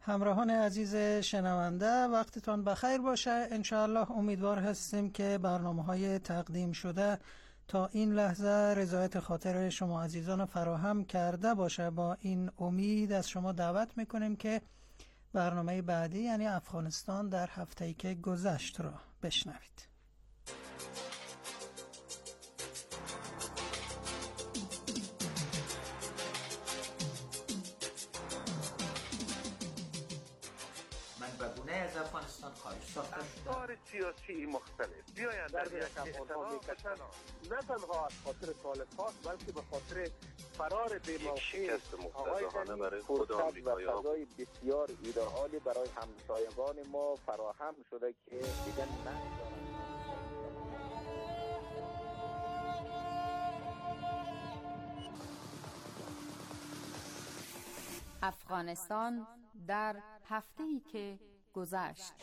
همراهان عزیز شنونده، وقتتان بخیر باشه. انشاءالله امیدوار هستیم که برنامه‌های تقدیم شده تا این لحظه رضایت خاطر شما عزیزان فراهم کرده باشه. با این امید از شما دعوت میکنیم که برنامه بعدی یعنی افغانستان در هفته‌ای که گذشت را بشنوید. بگونه از افغانستان خارج ساخته شده. افکار سیاسی مختلف بیاین در یک اختلاف نه تنها از خاطر طالب خاص بلکه به خاطر فرار بی‌موقع آقای برای خود آمریکایی‌ها و فضای بسیار ایدئالی برای همسایگان ما فراهم شده که دیگر ندارند. افغانستان در هفته‌ای که گذشت.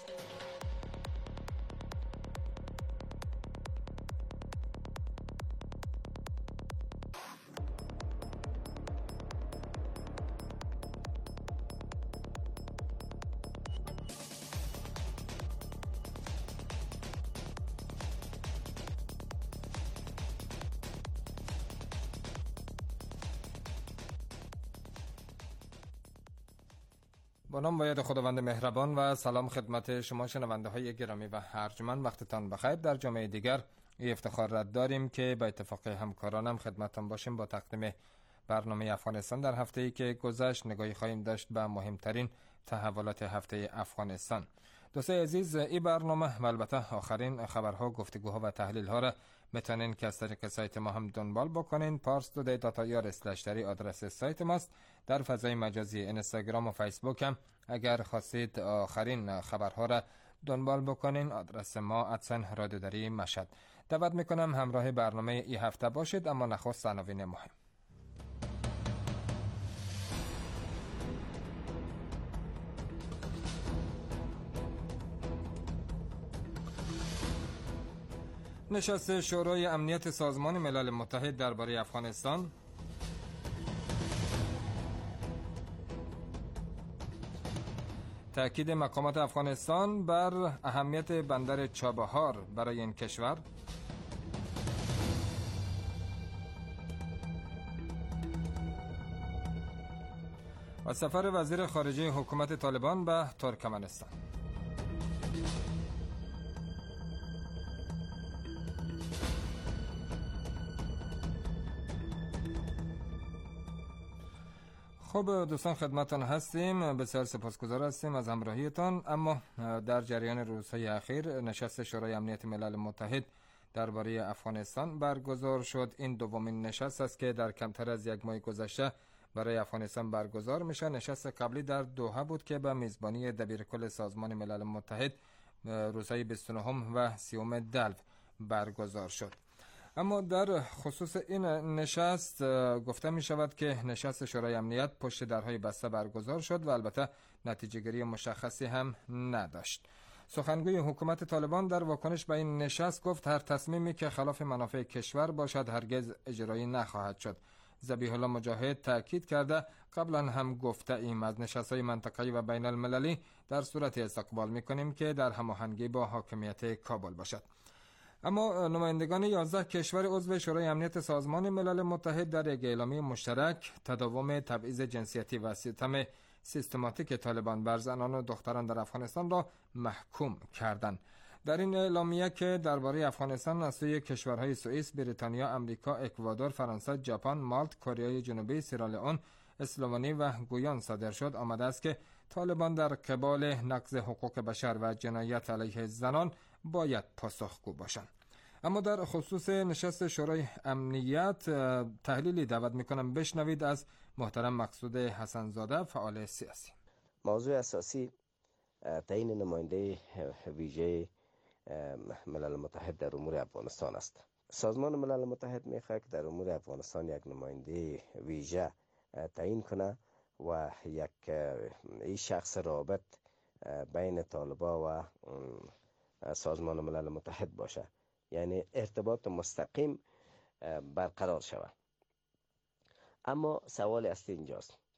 با نام و یاد خداوند مهربان و سلام خدمت شما شنونده های گرامی و ارجمند. وقتتان بخیر. در جمعه دیگر افتخار را داریم که با اتفاق همکارانم خدمتتان باشیم. با تقدیم برنامه افغانستان در هفته‌ای که گذشت نگاهی خواهیم داشت به مهمترین تحولات هفته افغانستان. دوستان عزیز، این برنامه و البته آخرین خبرها، گفتگوها و تحلیل‌ها را میتونین که از طریق سایت ما هم دنبال بکنین. parstoday.ir/dari آدرس سایت ماست. در فضای مجازی اینستاگرام و فیسبوک هم اگر خواستید آخرین خبرها را دنبال بکنین، آدرس ما @رادیودری مشهد. دعوت میکنم همراه برنامه این هفته باشید. اما نخست عناوین مهم. نشست شورای امنیت سازمان ملل متحد درباره افغانستان، تأکید مقامات افغانستان بر اهمیت بندر چابهار برای این کشور، و سفر وزیر خارجه حکومت طالبان به ترکمنستان. خب دوستان، خدمتان هستیم. بسیار سپاسگزار هستیم از همراهیتان. اما در جریان روزهای اخیر نشست شورای امنیت ملل متحد درباره افغانستان برگزار شد. این دومین نشست است که در کمتر از یک ماه گذشته برای افغانستان برگزار میشه. نشست قبلی در دوحه بود که به میزبانی دبیرکل سازمان ملل متحد روزهای 29 و 30 دلو برگزار شد. اما در خصوص این نشست گفته می شود که نشست شورای امنیت پشت درهای بسته برگزار شد و البته نتیجه گیری مشخصی هم نداشت. سخنگوی حکومت طالبان در واکنش به این نشست گفت هر تصمیمی که خلاف منافع کشور باشد هرگز اجرایی نخواهد شد. ذبیح الله مجاهد تاکید کرده قبلا هم گفته ایم از نشست‌های منطقه‌ای و بین المللی در صورت استقبال می‌کنیم که در هماهنگی با حاکمیت کابل باشد. اما نمایندگان 11 کشور عضو شورای امنیت سازمان ملل متحد در یک اعلامیه مشترک تداوم تبعیض جنسیتی و ستم سیستماتیک طالبان بر زنان و دختران در افغانستان را محکوم کردند. در این اعلامیه که درباره افغانستان از سوی کشورهای سوئیس، بریتانیا، امریکا، اکوادور، فرانسه، ژاپن، مالت، کره جنوبی، سیرالئون، اسلوونی و گویان صادر شد، آمده است که طالبان در قبال نقض حقوق بشر و جنایت علیه زنان باید پاسخگو باشند. اما در خصوص نشست شورای امنیت تحلیلی دعوت میکنم بشنوید از محترم مقصود حسن‌زاده، فعال سیاسی. موضوع اساسی تعیین نماینده ویژه ملل متحد در امور افغانستان است. سازمان ملل متحد میخواهد که در امور افغانستان یک نماینده ویژه تعیین کنه و یک این شخص رابط بین طالبان و سازمان ملل متحد باشه، یعنی ارتباط مستقیم برقرار شود. اما سوال اصلی اینجاست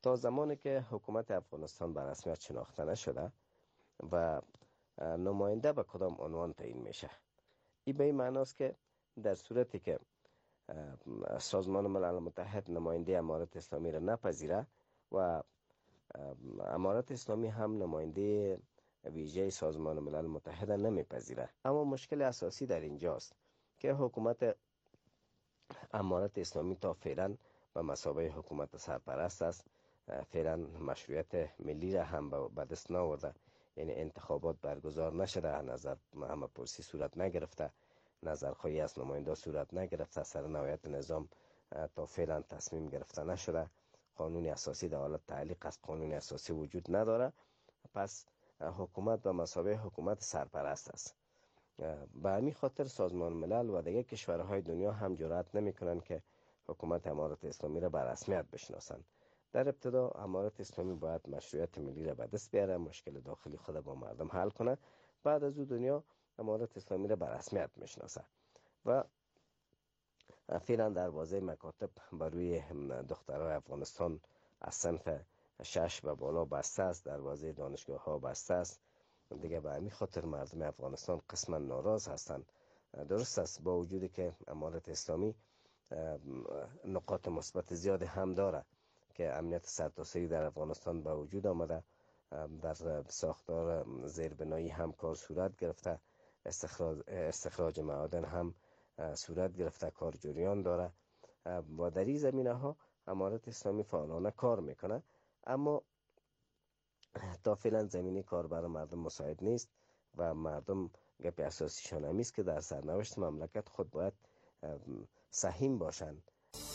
تا زمانی که حکومت افغانستان به رسمیت شناخته نشده و نماینده به کدام عنوان تعیین میشه. این به این معناست که در صورتی که سازمان ملل متحد نماینده امارت اسلامی را نپذیره و امارت اسلامی هم نماینده ویژه سازمان ملل متحد نمیپذیره. اما مشکل اساسی در اینجاست که حکومت امارت اسلامی تا فعلا به مثابه حکومت سرپرست است. فعلا مشروعیت ملی را هم به دست نآورده، یعنی انتخابات برگزار نشده، نظر همه پرسی صورت نگرفته، نظرخواهی از نماینده صورت نگرفته، سر نهایت نظام تا فعلا تصمیم گرفته نشده، قانون اساسی در حالت تعلیق است، قانون اساسی وجود نداره. پس حکومت به مثابه حکومت سرپرست است. به همین خاطر سازمان ملل و دیگر کشورهای دنیا هم جرأت نمی‌کنند که حکومت امارت اسلامی را به رسمیت بشناسند. در ابتدا امارت اسلامی باید مشروعیت ملی را به دست بیاره، مشکل داخلی خود با مردم حل کنه، بعد از او دنیا امارت اسلامی را به رسمیت میشناسه. و فعلا دروازه مکاتب بر روی دخترای افغانستان از صنف 6 به بالا بسته است، دروازه دانشگاه ها بسته است. دیگه به همین خاطر مردم افغانستان قسما ناراض هستند. درست است با وجودی که امارت اسلامی نقاط مثبت زیاد هم داره که امنیت سرتاسری در افغانستان به وجود آمده، در ساختار زیربنایی هم کار صورت گرفته، استخراج معادن هم صورت گرفته، کار جریان داره و در این زمینه ها امارت اسلامی فعالانه کار میکنه. اما تا فعلا زمینی کار برای مردم مساعد نیست و مردم گپ اساسیشان همی است که در سرنوشت مملکت خود باید سهیم باشند.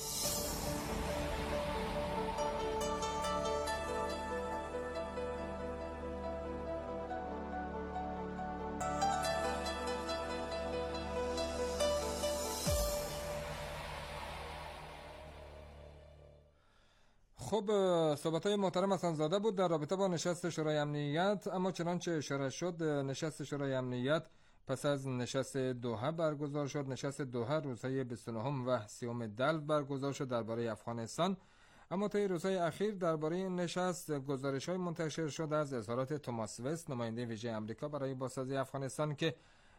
خب صحبت‌های محترم حسن زاده بود در رابطه با نشست شورای امنیت. اما چنانچه اشاره شد نشست شورای امنیت پس از نشست دوحه برگزار شد. نشست دوحه روزهای 29 و 30 دلو برگزار شد درباره افغانستان. اما طی روزهای اخیر درباره این نشست گزارش‌های منتشر شد از اظهارات توماس وست نماینده ویژه آمریکا برای بازسازی افغانستان که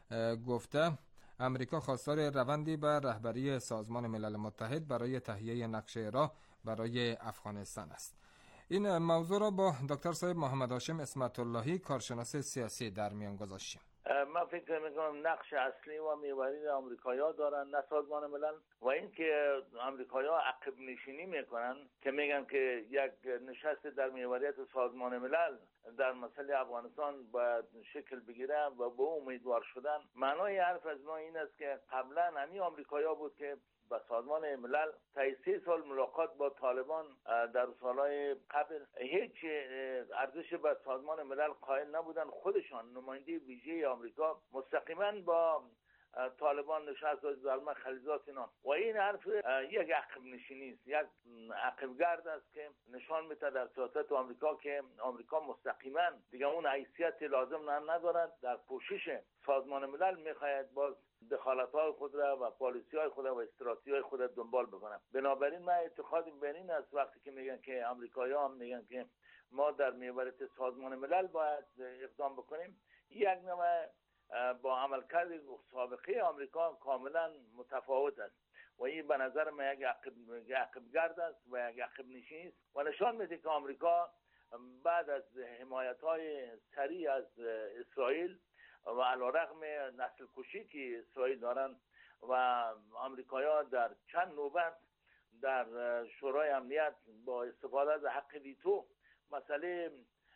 گفته امریکا خواستار روندی بر رهبری سازمان ملل متحد برای تهیه نقشه راه برای افغانستان است. این موضوع را با دکتر صاحب محمد هاشم اسمت اللهی کارشناس سیاسی در میان گذاشتیم. من فکر میکنم نقش اصلی و محوری آمریکایی‌ها دارن، نه سازمان ملل. و اینکه آمریکایی‌ها عقب نشینی میکنن که میگن که یک نشست در محوریت سازمان ملل در مسئله افغانستان باید شکل بگیره و به امیدوار شدن. معنای حرف از ما این است که قبلا همین آمریکایی‌ها بود که با سازمان ملل تا 3 سال ملاقات با طالبان در سالهای قبل هیچ ارزش به سازمان ملل قائل نبودن. خودشان نماینده ویژه آمریکا مستقیما با طالبان نشست زلمه خلیزات اینا. و این حرف یک عقب نشینی است، یک عقبگرد است که نشان میده در سیاست آمریکا که آمریکا مستقیما دیگه اون حیثیت لازم ندارد. در پوشش سازمان ملل میخواهد باز دخالت‌های خود را و پالیسی‌های خود و استراتژی‌های خود را دنبال بکنم. بنابراین من اعتقادی بر این است وقتی که میگن که آمریکایی‌ها هم میگن که ما در محوریت سازمان ملل باید اقدام بکنیم، یک نوع با عملکرد سابقه آمریکا کاملا متفاوت است و این به نظر من یک عقبگرد است و یک عقب نشینی است و نشان میده که آمریکا بعد از حمایت‌های سریع از اسرائیل و علیرغم نسل کشی که اسرائیل دارن و آمریکایی‌ها در چند نوبت در شورای امنیت با استفاده از حق ویتو مسئله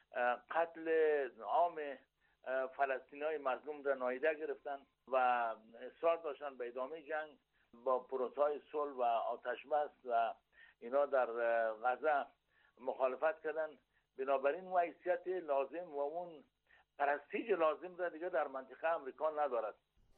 قتل عام فلسطینی‌های مظلوم را نادیده گرفتن و اصرار داشتن به ادامه جنگ با پروسه‌های صلح و آتش‌بس و اینا در غزه مخالفت کردن. بنابراین اون حیثیت لازم و اون پرستیژ لازم را دیگه در منطقه امریکا ندارد.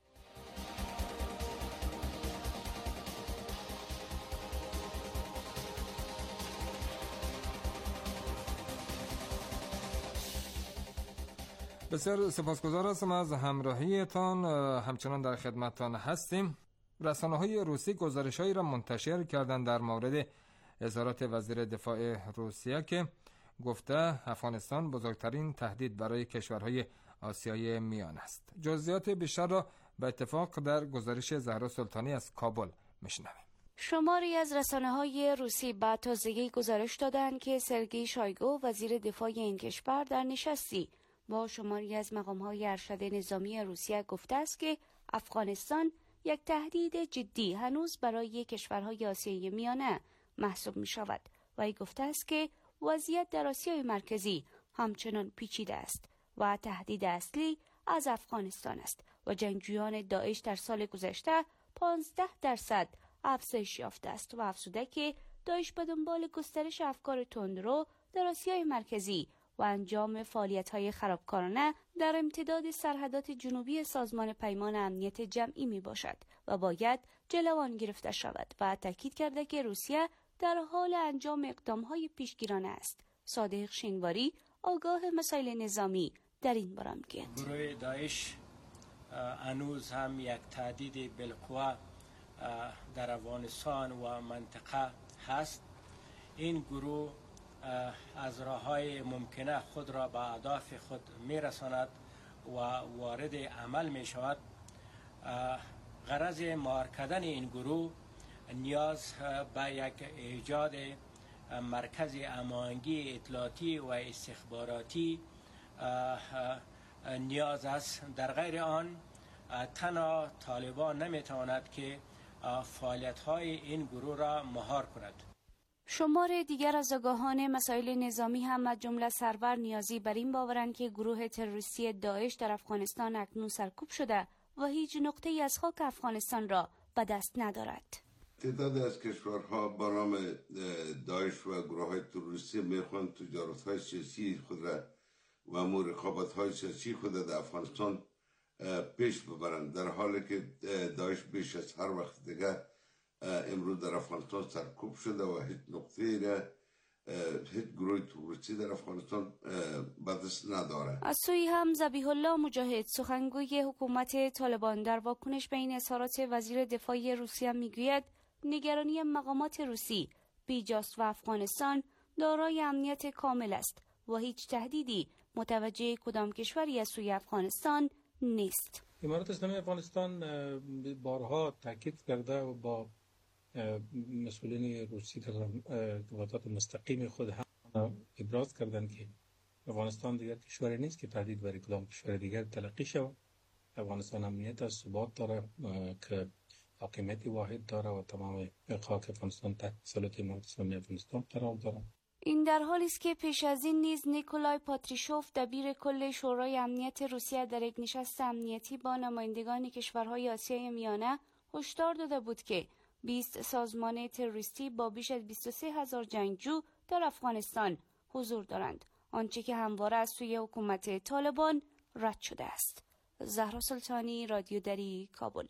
بسیار سپاسگزار هستم از همراهیتان. همچنان در خدمتتان هستیم. رسانه‌های روسی گزارش‌هایی را منتشر کردند در مورد اظهارات وزیر دفاع روسیه که گفته افغانستان بزرگترین تهدید برای کشورهای آسیای میانه است. جزئیات بیشتر را به اتفاق در گزارش زهرا سلطانی از کابل میشنویم. شماری از رسانه‌های روسی به تازگی گزارش دادند که سرگئی شویگو وزیر دفاع این کشور در نشستی با شماری از مقام‌های ارشد نظامی روسیه گفته است که افغانستان یک تهدید جدی هنوز برای کشورهای آسیای میانه محسوب می‌شود و ای گفته است که وضعیت در آسیای مرکزی همچنان پیچیده است و تهدید اصلی از افغانستان است و جنگجویان داعش در سال گذشته 15% افزایش یافته است و افزوده که داعش به دنبال گسترش افکار تندرو در آسیای مرکزی و انجام فعالیت‌های خرابکارانه در امتداد سرحدات جنوبی سازمان پیمان امنیت جمعی می باشد و باید جلو آن گرفته شود و تاکید کرده که روسیه در حال انجام اقدام‌های پیشگیرانه است. صادق شینواری آگاه مسائل نظامی در این باره میگوید گروه داعش هنوز هم یک تهدید بالقوه در افغانستان و منطقه هست. این گروه از راه‌های ممکنه خود را به اهداف خود می‌رساند و وارد عمل می‌شود. غرض مهار کردن این گروه نیاز به یک ایجاد مرکز هماهنگی اطلاعاتی و استخباراتی نیاز است. در غیر آن تنها طالبان نمی‌تواند که فعالیت‌های این گروه را مهار کند. شمار دیگر از آگاهان مسائل نظامی هم از جمله سرور نیازی بر این باورند که گروه تروریستی داعش در افغانستان اکنون سرکوب شده و هیچ نقطه‌ای از خاک افغانستان را به دست ندارد. تعدادی از کشورها با نام داعش و گروه‌های تروریستی میخواهند تجارت‌های سیاسی خود را و رقابت‌های سیاسی خود را در افغانستان پیش ببرند، در حالی که داعش بیش از هر وقت دیگر امروز در افغانستان سرکوب شده و هیچ نقطه‌ای را هیچ گروه تروریستی در افغانستان به دست نداره. از سوی هم ذبیح الله مجاهد سخنگوی حکومت طالبان در واکنش به این اظهارات وزیر دفاع روسیه میگوید نگرانی مقامات روسی بیجاست و افغانستان دارای امنیت کامل است و هیچ تهدیدی متوجه کدام کشوری از سوی افغانستان نیست. امارات اسلامی افغانستان بارها تاکید کرده و با مسئولین روسی در ارتباطات مستقیم خود هم ابراز کردند که افغانستان دیگر کشوری نیست که تهدید برای کدام کشور دیگر تلقی شود. افغانستان امنیت و ثبات داره که حاکمیت واحد داره و تمام خاک افغانستان تحت تسلط امارات اسلامی افغانستان قرار داره. این در حالی است که پیش از این نیز نیکولای پاتریشوف دبیر کل شورای امنیت روسیه در یک نشست امنیتی با نمایندگان کشورهای آسیای میانه هشدار داده بود که 20 سازمان تروریستی با بیش از 23,000 جنگجو در افغانستان حضور دارند، آنچه که همواره از سوی حکومت طالبان رد شده است. زهرا سلطانی، رادیو دری، کابل.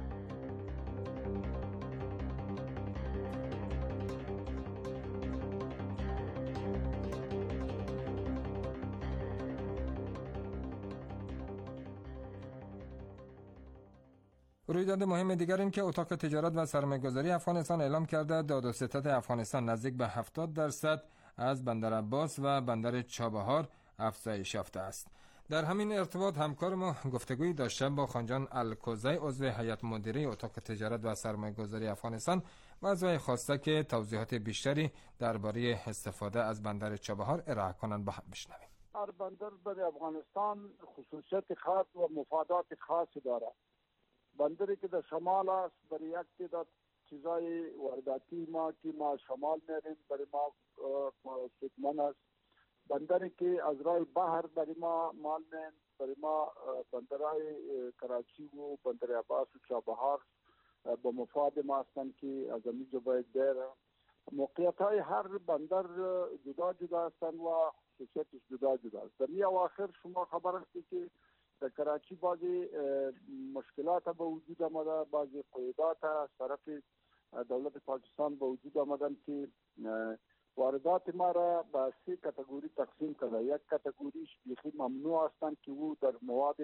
رویداد مهم دیگر این که اتاق تجارت و سرمایه‌گذاری افغانستان اعلام کرده داد و ستد افغانستان نزدیک به 70% از بندر عباس و بندر چابهار افزایش یافته است. در همین ارتباط همکار ما گفتگویی داشته با خانجان الکوزی عضو هیئت مدیره اتاق تجارت و سرمایه‌گذاری افغانستان و از وی خواسته که توضیحات بیشتری درباره استفاده از بندر چابهار ارائه کنند. با هم بشنویم. هر بندر برای افغانستان خصوصیت خاص و مفادات خاصی دارد. بندری که در شمال است برای یک تعداد چیزای وارداتی ما که ما شمال میریم برای ما سودمند است. بندری که از راه بحر برای ما مال میریم برای ما بندرهای کراچی و بندر عباس و چابهار با مفاد ما هستند که از اینجا باید بره. موقعیت های هر بندر جدا جدا هستند و خصوصیتش جدا جدا است. در این اواخر شما خبر هستی که در کراچی بعضی مشکلات به وجود آمده، بعضی قیودات از طرف دولت پاکستان به وجود آمدن که واردات ما را به 3 کاتگوری تقسیم کرده. یک کاتگوریش بیخی ممنوع هستند که او در مواد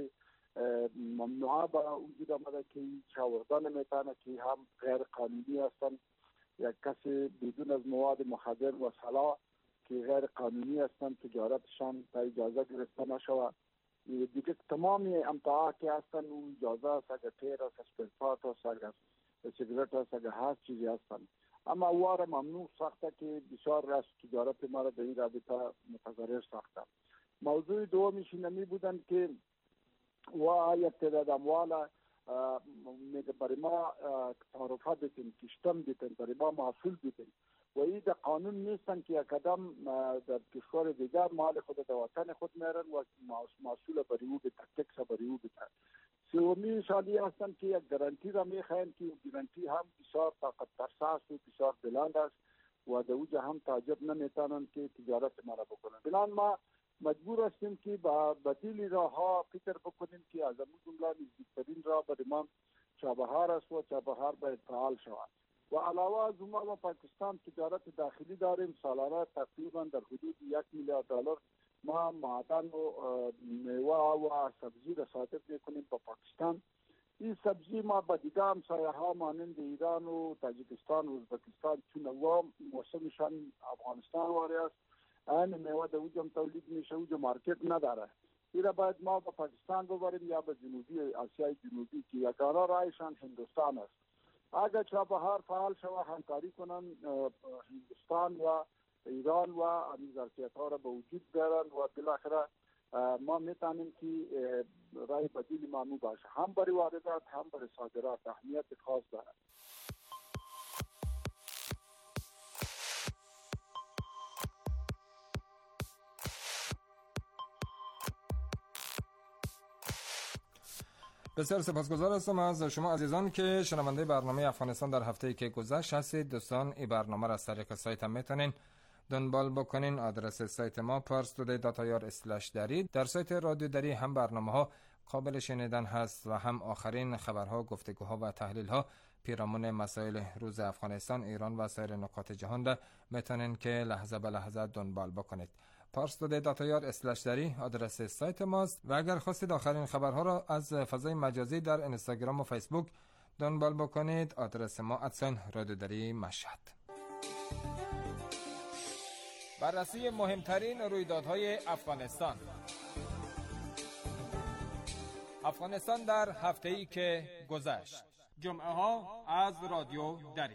ممنوعه به وجود آمده که هیچ آورده نمیتونه، که هم غیر قانونی هستند یک کسی بدون از مواد مخدر و سلاح که غیر قانونی هستند تجارتشان تا اجازه گرفته نشود. دیگه تمامی امتحان که هستند اون اجازه است، اگر تیر است، اسپرتات است، اگر سیگرت است، اگر هر چیزی هستند. اما واره ممنوع ساخته که بسیار از تجارت ما را به این رابطه متضرر ساخته. موضوع دومیش نمی بودند که و یک تعداد اموال میگه برای ما تعرفه بیتیم، کشتم بیتیم، برای ما محصول بیتیم و این در قانون نیستن که یک قدم در کشور دیگر مال خود در وطن خود میرن و محصول برای او بیتن، تکس برای او بیتن. سومی شادی هستن که یک گارانتی را میخواین که گارانتی هم بسیار طاقت فرساست و بسیار بلند است و در اوجه هم تاجر نمیتونن که تجارت ما را بکنن. بنان ما مجبور هستیم که با بدیل راه ها فکر بکنیم که از امروز جمله نزدیکترین راه برای ما چابهار است و چابهار باید فعال شود. و علاوه از اون ما پاکستان تجارت داخلی داریم، سالانه تقریبا در حدود $1 میلیارد ما معدن و میوه و سبزی را صادر میکنیم به پاکستان. این سبزی ما با دیگه همسایه ها مانند ایران و تاجیکستان و ازبکستان چون و موسمشان افغانستان واری است، این میوه در اوجم تولید میشه، اوجه مارکت نداره. این را باید ما به پاکستان ببریم یا به جنوبی آسیای جنوبی که یگانه راهشان هندوستان است. اگر چابهار فعال شود همکاری کنن هندوستان و ایران و این ظرفیت ها را به وجود بیارن و بالاخره ما میتونیم که راه بدیل ممنوع باشه، هم برای واردات هم برای صادرات اهمیت خاص دارد. بسیار سپاسگزار هستم از شما عزیزان که شنونده برنامه افغانستان در هفته‌ای که گذشت هستید. دوستان این برنامه را از طریق سایت هم میتونین دنبال بکنین. آدرس سایت ما parstoday.ir/dari. در سایت رادیو دری هم برنامه‌ها قابل شنیدن هست و هم آخرین خبرها، گفتگوها و تحلیل‌ها پیرامون مسائل روز افغانستان، ایران و سایر نقاط جهان را میتونین که لحظه به لحظه دنبال بکنید. parstoday.ir/dari آدرس سایت ماست و اگر خواستید آخرین خبرها را از فضای مجازی در اینستاگرام و فیسبوک دنبال بکنید، آدرس ما @رادیودری مشهد. بررسی مهمترین رویدادهای افغانستان. افغانستان در هفته‌ای که گذشت. جمعه ها از رادیو دری.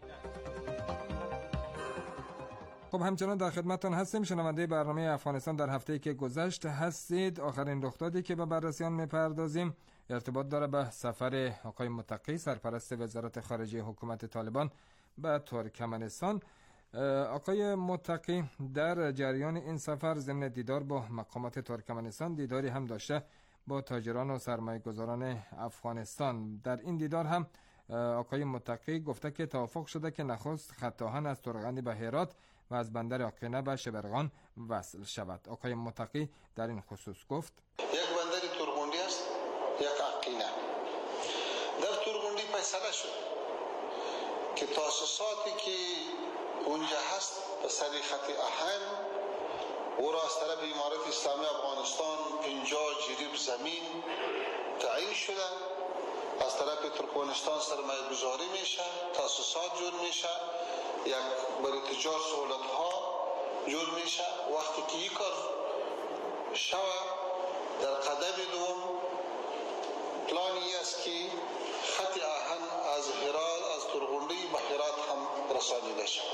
خب همچنان در خدمتتان هستیم. شنونده برنامه افغانستان در هفته‌ای که گذشت هستید. آخرین رخدادی که به بررسی آن می‌پردازیم ارتباط داره به سفر آقای متقی، سرپرست وزارت خارجه حکومت طالبان به ترکمنستان. آقای متقی در جریان این سفر ضمن دیدار با مقامات ترکمنستان دیداری هم داشته با تاجران و سرمایه‌گذاران افغانستان. در این دیدار هم آقای متقی گفته که توافق شده که نخست خط آهن از ترغندی به هرات و از بندر آقینه به شبرغان وصل شود. آقای متقی در این خصوص گفت: یک بندر ترغندی است، یک آقینه. در ترغندی فیصله شد که تاسیساتی که اونجا هست به سر خط آهن او را از طرف امارت اسلامی افغانستان 50 جریب زمین تعیین شده، از طرف ترکمنستان سرمایه گذاری میشه، تاسیسات جور میشه، یک برای تجار سهولت ها جور میشه. وقتی که این کار شود در قدم دوم پلانی است که خط آهن از هرات، از ترغندی به هرات هم رسانیده شد.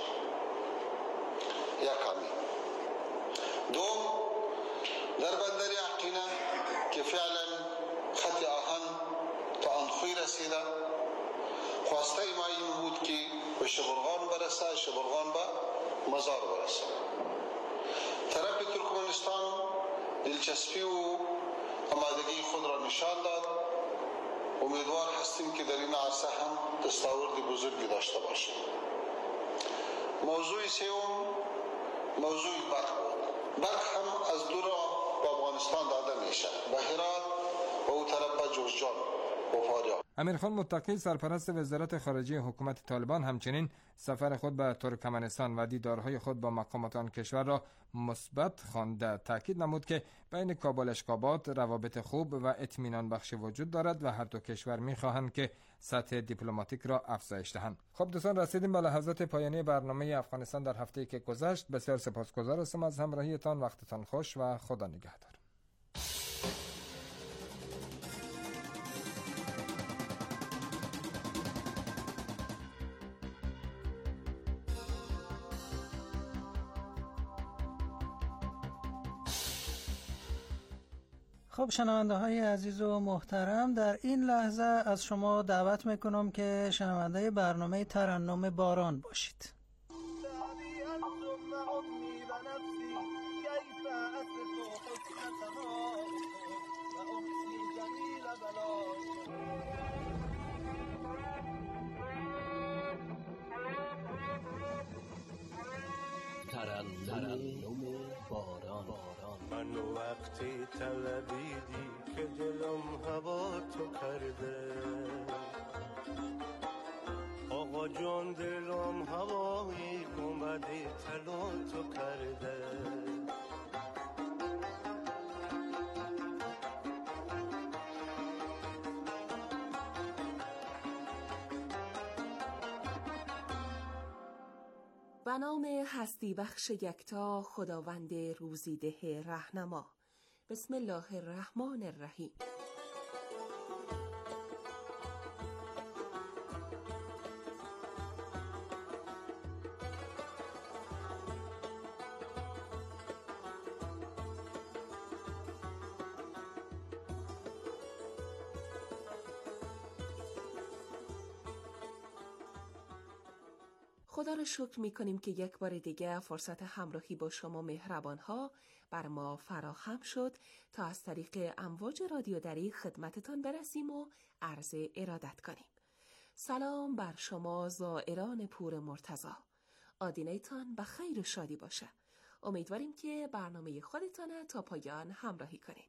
یکمی. دوم در بندر آقینه که فعلا خط آهن تا آنخوی رسیده، خواسته ما این بود که به شبرغان برسه، شبرغان به مزار برسه. طرف ترکمنستان دلچسپی و آمادگی خود را نشان داد. امیدوار هستیم که در این عرصه هم دستاورد بزرگی داشته باشیم. موضوع سوم موضوع برق بود. برق هم از دو راه به افغانستان داده میشه، به هرات و او طرف به جوزجان. وفادار. امیرخان متقی سرپرست وزارت خارجه حکومت طالبان همچنین سفر خود به ترکمنستان و دیدارهای خود با مقامات آن کشور را مثبت خوانده. تاکید نمود که بین کابل اشخابات روابط خوب و اطمینان بخش وجود دارد و هر دو کشور می‌خواهند که سطح دیپلماتیک را افزایش دهند. خب دوستان، رسیدیم به لحظات پایانی برنامه افغانستان در هفته‌ای که گذشت. بسیار سپاسگزار هستم از همراهیتان. وقتتان خوش و خدا نگهدار. خب شنونده های عزیز و محترم، در این لحظه از شما دعوت میکنم که شنونده برنامه ترنم باران باشید. ترنم باران. من وقتی طلبیدی که دلم هوا تو کرده، آقا جان دلم هوایی گمدی طلا تو کرده. به نام هستی بخش یکتا، خداوند روزیده رهنما. بسم الله الرحمن الرحیم. خدا را شکر می کنیم که یک بار دیگه فرصت همراهی با شما مهربانها بر ما فراهم شد تا از طریق امواج رادیو دری خدمتتان برسیم و عرض ارادت کنیم. سلام بر شما زائران پور مرتضی. آدینه‌تان به خیر و شادی باشه. امیدواریم که برنامه خودتان تا پایان همراهی کنیم.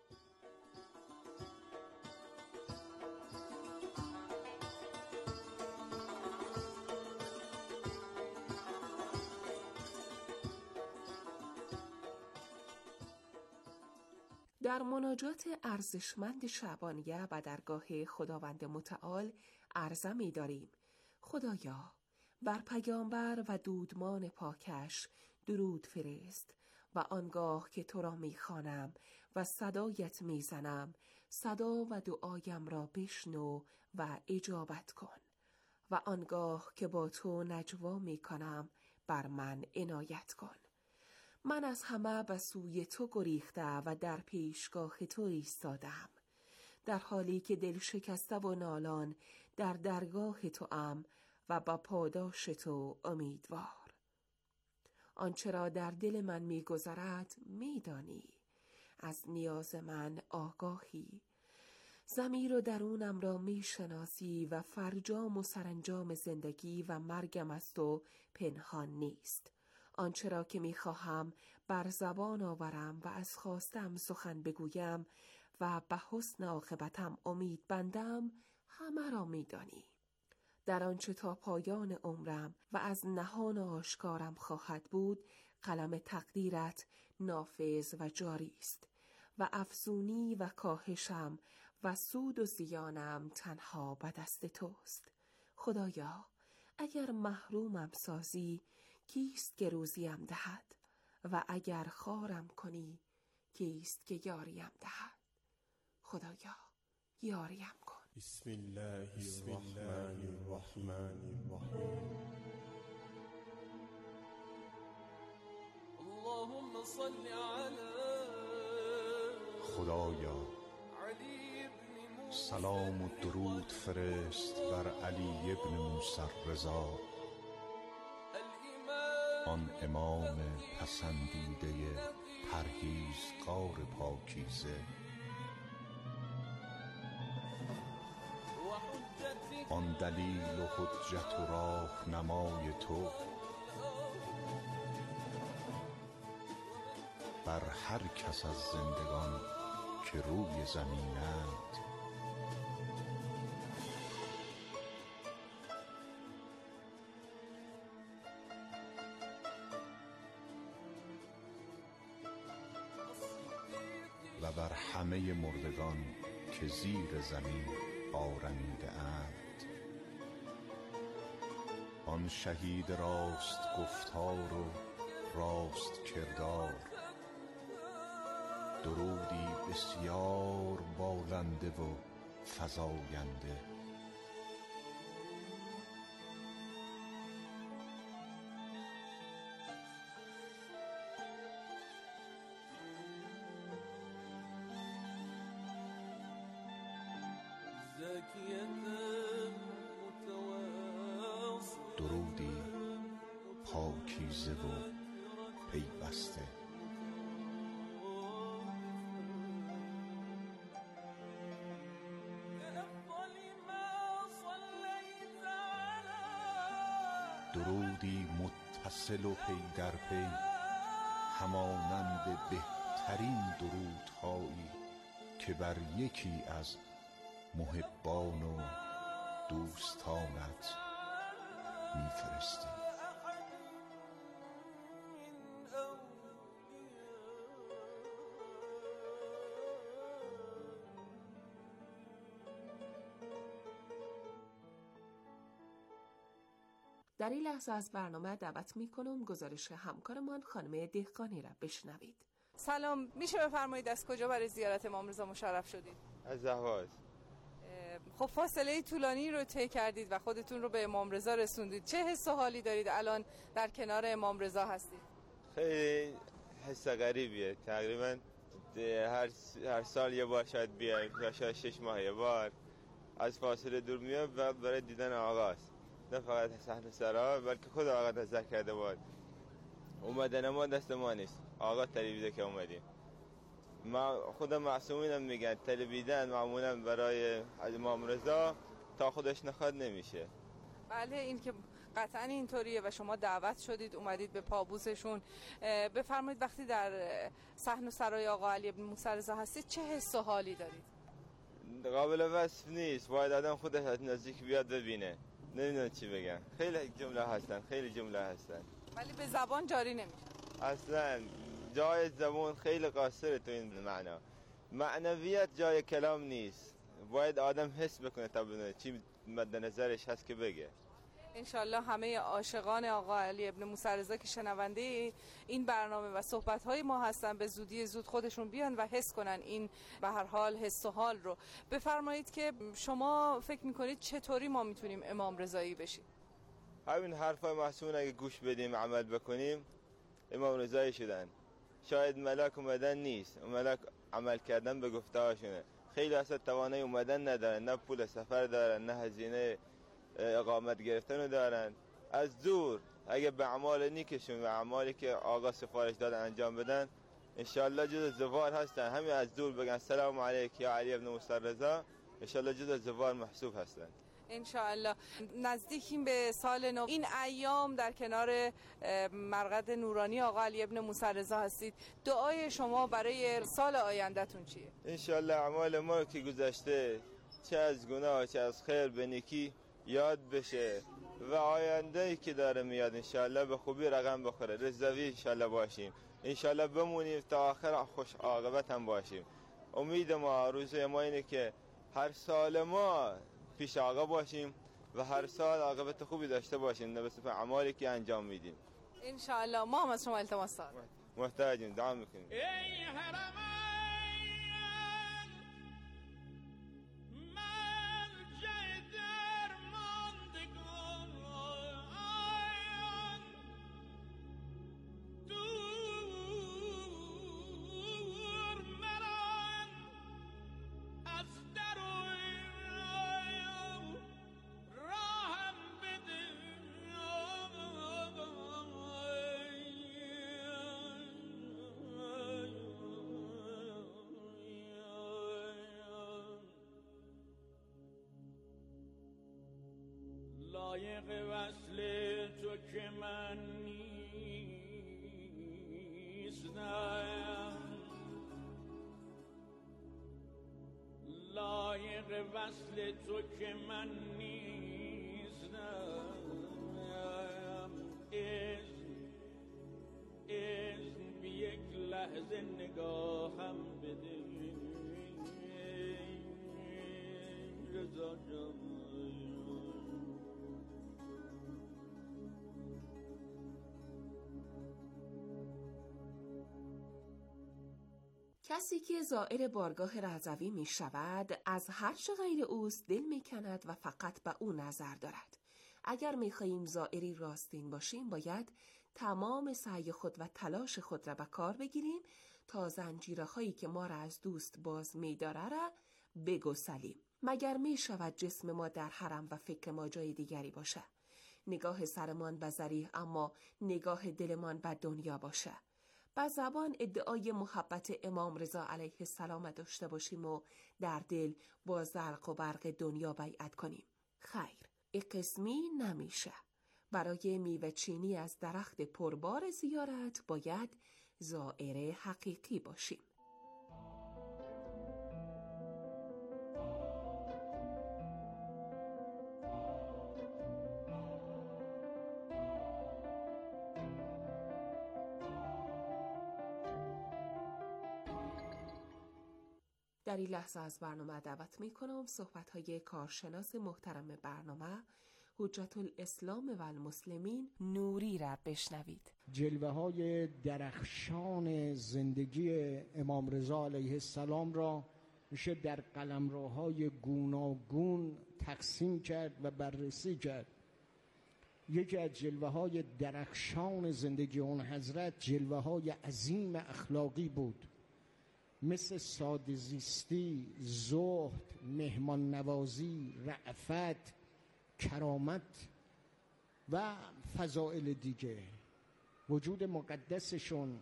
در مناجات ارزشمند شعبانیه به درگاه خداوند متعال عرضه می داریم: خدایا بر پیامبر و دودمان پاکش درود فرست و آنگاه که تو را می خوانم و صدایت می زنم صدا و دعایم را بشنو و اجابت کن و آنگاه که با تو نجوا می کنم بر من عنایت کن. من از همه به سوی تو گریخته و در پیشگاه تو ایستادم، در حالی که دل شکسته و نالان در درگاه تو ام و با پاداش تو امیدوار. آنچه را در دل من می‌گذرد می‌دانی، از نیاز من آگاهی، ضمیر و درونم را می‌شناسی و فرجام و سرانجام زندگی و مرگم از تو پنهان نیست. آنچه را که می‌خواهم بر زبان آورم و از خواستم سخن بگویم و به حسن عاقبتم امید بندم همه را می‌دانی. در آنچه تا پایان عمرم و از نهان آشکارم خواهد بود قلم تقدیرت نافذ و جاری است و افزونی و کاهشم و سود و زیانم تنها به دست توست. خدایا اگر محرومم سازی کیست که روزیم دهد و اگر خارم کنی کیست که یاریم دهد. خدایا یاریم کن. بسم الله الرحمن الرحیم. اللهم صل علی خدایا سلام و درود فرست بر علی ابن موسی رضا، آن امام پسندیده پرهیزگار پاکیزه، آن دلیل و حجت و راهنمای تو بر هر کس از زندگان که روی زمینند. همه مردگان که زیر زمین آرمیده اند. آن شهید راست گفتار و راست کردار، درودی بسیار بالنده و فزاینده. درودی پاکیزه و پیوسته. درودی متصل و پی در پی، همانند بهترین درودهایی که بر یکی از محبان و دوستانت میفرستی. در این لحظه از برنامه دعوت میکنم گزارش همکارمان خانم دهقانی را بشنوید. سلام، میشه بفرمایید از کجا برای زیارت امام رضا مشرف شدید؟ از اهواز. خب فاصله طولانی رو طی کردید و خودتون رو به امام رضا رسوندید. چه حس و حالی دارید الان در کنار امام رضا هستید؟ خیلی حس غریبیه. تقریبا هر سال یه بار شاید بیایم، شاید 6 ماه یه بار از فاصله دور میام و برای دیدن آقاست. نه فقط صحن سرا بلکه خود آقا نظر کرده بود. اومدن ما دست ما نیست، آقا طلبیده که اومدیم. ما خودم معصومینم میگن طلبیدن معمولا برای امام رضا تا خودش نخواد نمیشه. بله، این که قطعا اینطوریه و شما دعوت شدید اومدید به پابوسشون. بفرمایید وقتی در صحن سرای آقا علی ابن موسی رضا هستید چه حس و حالی دارید؟ قابل وصف نیست، باید آدم خودش از نزدیک بیاد ببینه. نمیدونم چی بگم، خیلی جمله هستن ولی به زبان جاری نمیشه. اصلا جای زبان خیلی قاصره تو این معنا. معنویت جای کلام نیست، باید آدم حس بکنه تا بدونه چی مد نظرش هست که بگه. انشالله همه عاشقان آقا علی ابن موسی رضا که شنونده این برنامه و صحبت‌های ما هستن به زودی زود خودشون بیان و حس کنن این به هر حال حس و حال رو. بفرمایید که شما فکر میکنید چطوری ما میتونیم امام رضایی بشیم؟ همین حرفای معصومون اگه گوش بدیم عمل بکنیم امام رضایی شدن. شاید ملک اومدن نیست، ملک عمل کردن به گفته‌هاشونه. خیلی اصلا توانایی اومدن ندارن، نه پول سفر دارن، نه هزینه اقامت گرفتن دارن. از دور اگه به اعمال نیکشون و اعمالی که آقا سفارش دادن انجام بدن انشالله جز زوار هستن. همین از دور بگن سلام علیک یا علی ابن موسی رضا، انشالله جز زوار محسوب هستن. انشاءالله. نزدیکیم به سال نو، این ایام در کنار مرقد نورانی آقا علی ابن موسی رضا هستید. دعای شما برای سال آیندهتون چیه؟ انشاءالله اعمال ما که گذشته چه از گناه چه از خیر به نیکی یاد بشه و آینده‌ای که داره میاد انشاءالله به خوبی رقم بخوره. رضوی انشاءالله باشیم، انشاءالله بمونیم تا آخر خوش عاقبت هم باشیم. امید ما روزه ما اینه که هر سال ما پیش آقا باشیم و هر سال عاقبت خوبی داشته باشیم نسبت اعمالی که انجام میدیم. انشاءالله. ما هم از شما التماس داریم، محتاجیم، دعا میکنیم. لایق وصل تو که من نیستم، لایق وصل تو که من نیستم. اذن به یک لحظه نگاهم بده، کسی که زائر بارگاه رضوی می شود از هر چه غیر اوست دل می کند و فقط به او نظر دارد. اگر می خواهیم زائری راستین باشیم باید تمام سعی خود و تلاش خود را به کار بگیریم تا زنجیره هایی که ما را از دوست باز می داره را بگسلیم. مگر می شود جسم ما در حرم و فکر ما جای دیگری باشه؟ نگاه سرمان به ذریح اما نگاه دلمان به دنیا باشه. با زبان ادعای محبت امام رضا علیه السلام داشته باشیم و در دل با زرق و برق دنیا بیعت کنیم. خیر، این قسمی نمیشه. برای میوه چینی از درخت پربار زیارت باید زائر حقیقی باشیم. در این لحظه از برنامه دعوت می کنم صحبت‌های کارشناس محترم برنامه حجت الاسلام و المسلمین نوری را بشنوید. جلوه‌های درخشان زندگی امام رضا علیه السلام را میشه در قلمروهای گوناگون تقسیم کرد و بررسی کرد. یکی از جلوه‌های درخشان زندگی اون حضرت جلوه‌های عظیم اخلاقی بود، مثل ساده‌زیستی، زهد، مهمان نوازی، رأفت، کرامت و فضائل دیگه. وجود مقدسشون،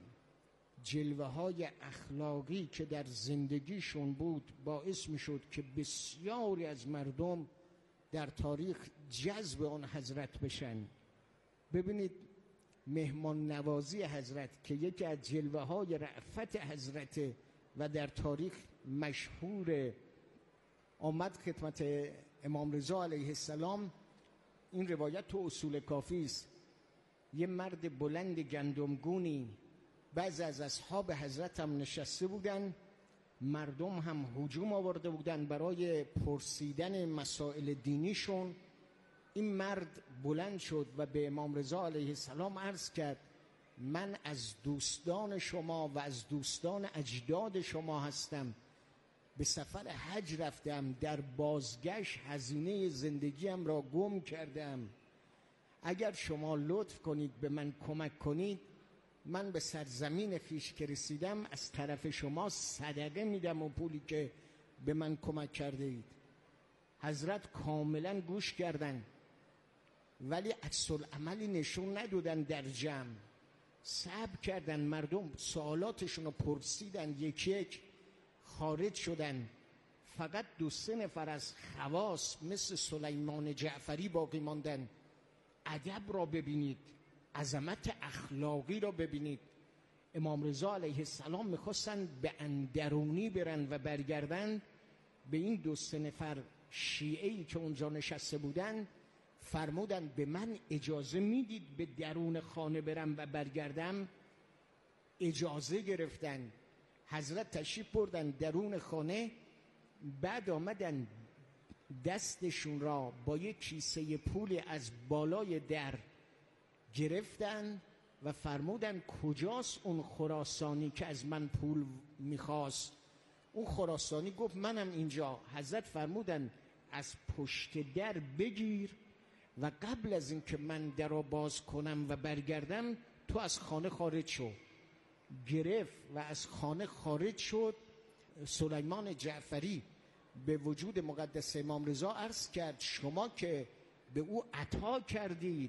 جلوه‌های اخلاقی که در زندگیشون بود باعث میشد که بسیاری از مردم در تاریخ جذب آن حضرت بشن. ببینید مهمان نوازی حضرت که یکی از جلوه‌های رأفت حضرت و در تاریخ مشهور، آمد خدمت امام رضا علیه السلام. این روایت تو اصول کافی است. یه مرد بلند گندمگونی، بعضی از اصحاب حضرت هم نشسته بودن، مردم هم هجوم آورده بودن برای پرسیدن مسائل دینیشون. این مرد بلند شد و به امام رضا علیه السلام عرض کرد من از دوستان شما و از دوستان اجداد شما هستم، به سفر حج رفتم، در بازگشت هزینه زندگیم را گم کردم. اگر شما لطف کنید به من کمک کنید، من به سرزمین خویش که رسیدم از طرف شما صدقه میدم و پولی که به من کمک کرده اید. حضرت کاملا گوش کردن ولی عکس العملی نشون ندادن در جمع. صبر کردن، مردم سوالاتشون رو پرسیدن، یکی یک خارج شدن. فقط 2-3 نفر از خواص مثل سلیمان جعفری باقی ماندن. ادب را ببینید، عظمت اخلاقی را ببینید. امام رضا علیه السلام میخواستن به اندرونی برن و برگردن. به این 2-3 نفر شیعه‌ای که اونجا نشسته بودن فرمودن به من اجازه میدید به درون خانه برم و برگردم؟ اجازه گرفتن. حضرت تشریف بردن درون خانه، بعد آمدن دستشون را با یک کیسه پول از بالای در گرفتن و فرمودن کجاست اون خراسانی که از من پول میخواست؟ اون خراسانی گفت منم اینجا. حضرت فرمودن از پشت در بگیر و قبل از اینکه من در را باز کنم و برگردم تو از خانه خارج شو. گرفت و از خانه خارج شد. سلیمان جعفری به وجود مقدس امام رضا عرض کرد شما که به او عطا کردید،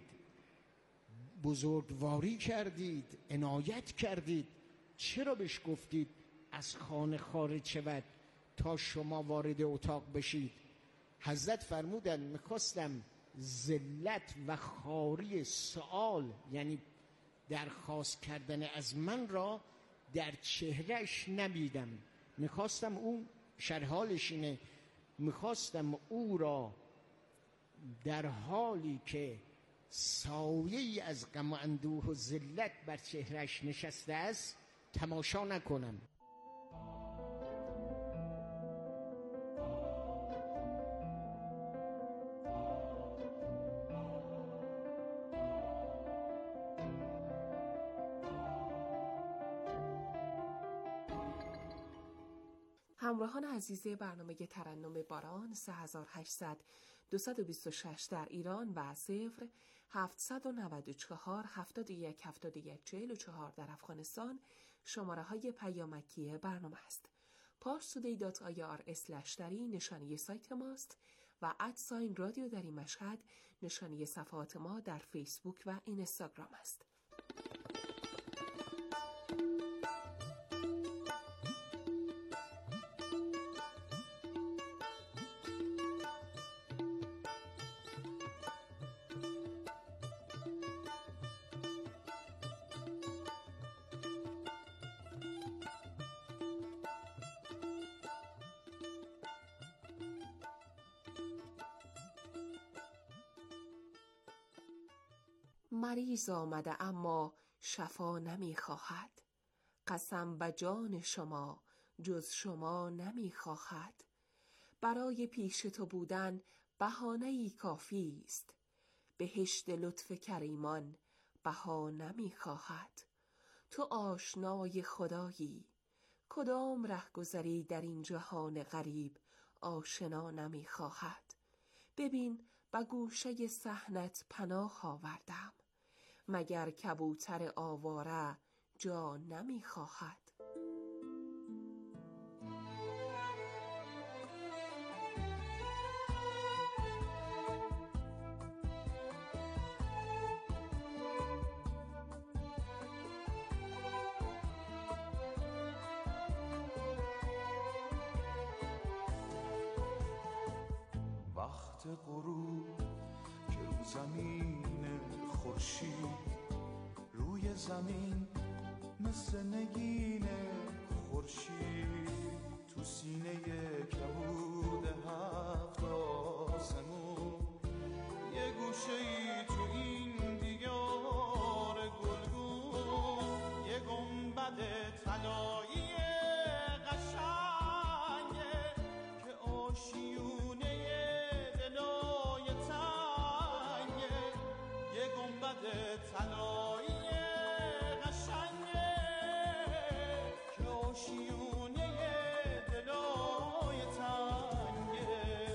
بزرگواری کردید، عنایت کردید، چرا بهش گفتید از خانه خارج شود تا شما وارد اتاق بشید؟ حضرت فرمودن میخواستم ذلت و خواری سؤال، یعنی درخواست کردن از من را در چهرهش نمیدم. میخواستم اون شرحالش اینه، میخواستم او را در حالی که سایه‌ای از غم و اندوه و ذلت بر چهرهش نشسته است تماشا نکنم. همراهان عزیز برنامه ترنم باران 3800 226 در ایران و 0794 71 71 44 در افغانستان شماره های پیامکی برنامه است. parstoday.ir/dari نشانی سایت ماست و @رادیو دری مشهد نشانی صفحات ما در فیسبوک و اینستاگرام است. مریض آمده اما شفا نمی خواهد. قسم به جان شما جز شما نمی خواهد. برای پیش تو بودن بهانه‌ای کافی است. بهشت لطف کریمان بها نمی خواهد. تو آشنای خدایی، کدام رهگذری در این جهان غریب آشنا نمی خواهد. ببین به گوشه صحنت پناه آوردم، مگر کبوتر آواره جا نمی خواهد. وقت غروب که رو زمین خورشید روی زمین مثل نگین خورشید تو سینه کبود هفت آسمون یه گوشه‌ای تو این دیار گلگون یه گنبد طلایی قشنگه که آشیونه دلای تنگه یه گنبد طلایی قشنگه که آشیونه دلای تنگه.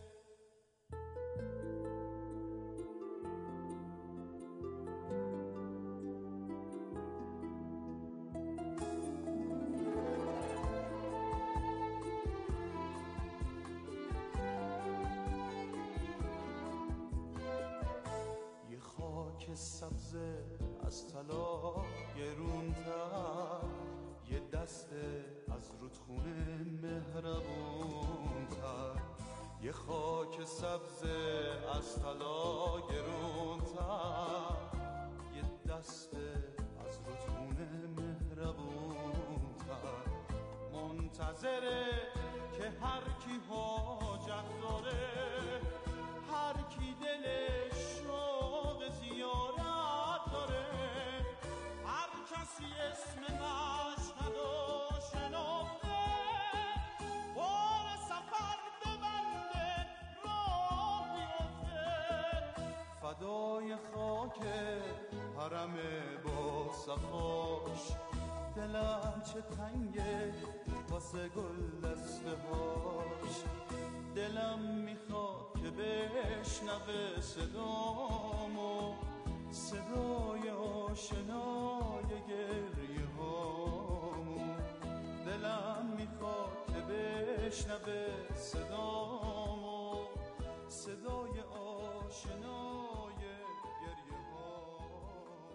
یه خاک سبز از طلا گرون‌تر، یه دست از رودخونه مهربون‌تر. یه خاک سبز از طلا گرون‌تر، یه دست از رودخونه مهربون‌تر. منتظره که هر کی حاجت داره، هر کی دلش شوق زیارت داره، هر کسی اسم مشهد و شناخته بار سفر ببنده راه بیفته. فدای خاک حرم با صفاش، دلم چه تنگه واسه گل دسته هاش. دلم میخواد که بشنوه صدامو، صدای آشنای گریه هامو. دلم میخواد که بشنوه صدامو، صدای آشنای گریه هامو.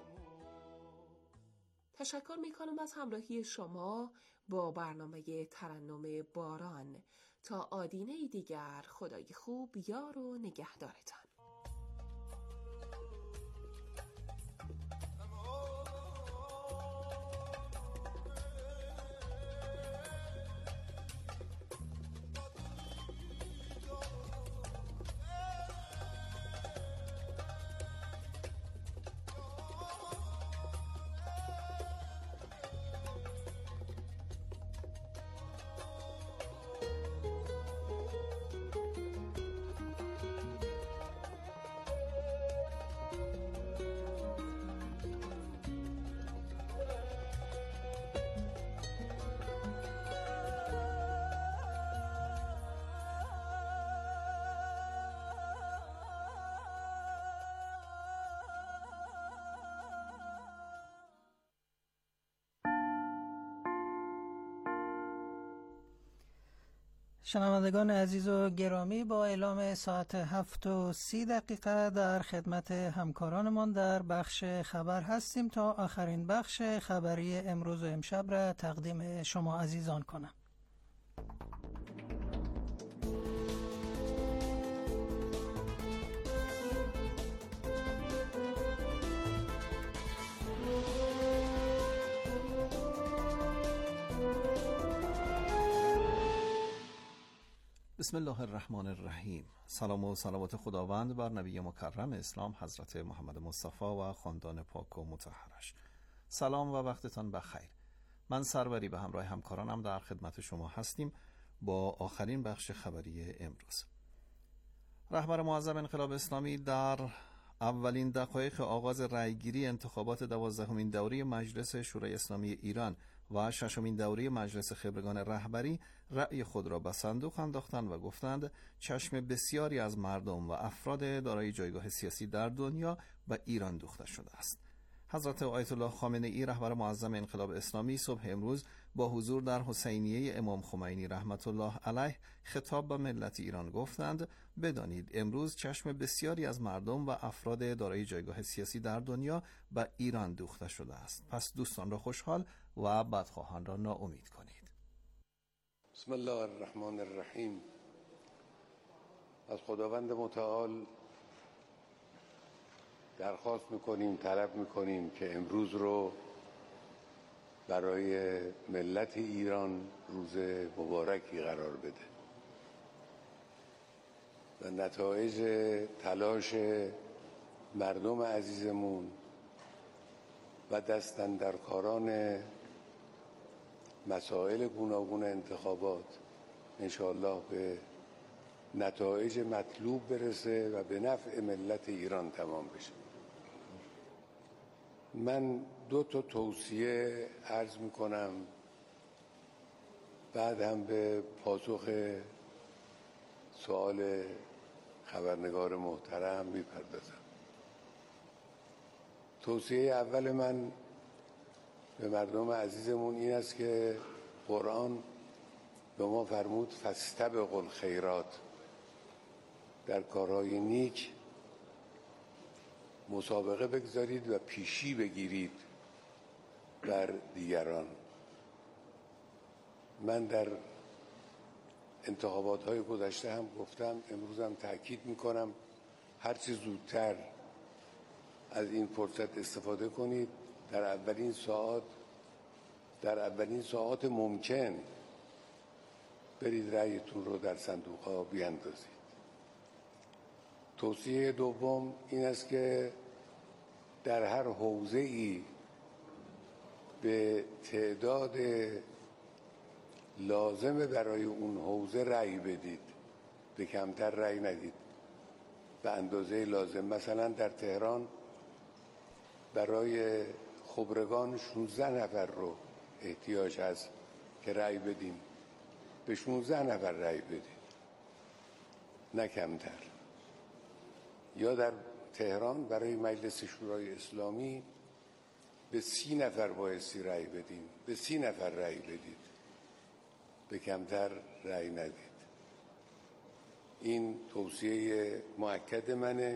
تشکر میکنم از همراهی شما با برنامه ترنم باران. تا آدینه دیگر خدای خوب یار و نگهدارتان. شنوندگان عزیز و گرامی، با اعلام ساعت 7:30 در خدمت همکارانمان در بخش خبر هستیم تا آخرین بخش خبری امروز و امشب را تقدیم شما عزیزان کنم. بسم الله الرحمن الرحیم. سلام و صلوات خداوند بر نبی مکرم اسلام حضرت محمد مصطفی و خاندان پاک و مطهرش. سلام و وقتتان بخیر. من سروری به همراه همکارانم در خدمت شما هستیم با آخرین بخش خبری امروز. رهبر معظم انقلاب اسلامی در اولین دقایق آغاز رأیگیری انتخابات 12مین دوره مجلس شورای اسلامی ایران و 6مین دوره مجلس خبرگان رهبری رأی خود را به صندوق انداختند و گفتند چشم بسیاری از مردم و افراد دارای جایگاه سیاسی در دنیا به ایران دوخته شده است. حضرت آیت الله خامنه ای رهبر معظم انقلاب اسلامی صبح امروز با حضور در حسینیه امام خمینی رحمت الله علیه خطاب به ملت ایران گفتند بدانید امروز چشم بسیاری از مردم و افراد دارای جایگاه سیاسی در دنیا به ایران دوخته شده است. پس دوستان را خوشحال و بدخواهان را ناامید کنید. بسم الله الرحمن الرحیم. از خداوند متعال درخواست میکنیم، طلب میکنیم که امروز رو برای ملت ایران روز مبارکی قرار بده و نتایج تلاش مردم عزیزمون و دستاندرکاران مسائل گوناگون انتخابات انشاءالله به نتایج مطلوب برسه و به نفع ملت ایران تمام بشه. من 2 توصیه عرض میکنم، بعد هم به پاسخ سوال خبرنگار محترم میپردازم. توصیه اول من به مردم عزیزمون این است که قرآن به ما فرمود فاستبقوا الخیرات، در کارهای نیک مسابقه بگذارید و پیشی بگیرید بر دیگران. من در انتخابات‌های گذشته هم گفتم، امروز هم تأکید میکنم، هرچی زودتر از این فرصت استفاده کنید. در اولین ساعات ممکن برید رأیتون رو در صندوق‌ها بیاندازید. توصیه دوم این است که در هر حوزه‌ای به تعداد لازم برای اون حوزه رأی بدید، به کمتر رأی ندید، به اندازه لازم. مثلا در تهران برای خبرگان 16 نفر رو احتیاج هست که رأی بدیم، به 16 نفر رأی بدید، نه کمتر. یا در تهران برای مجلس شورای اسلامی به 30 نفر بایستی رأی بدیم، به 30 نفر رأی بدید، به کمتر رأی ندید. این توصیه مؤکد منه.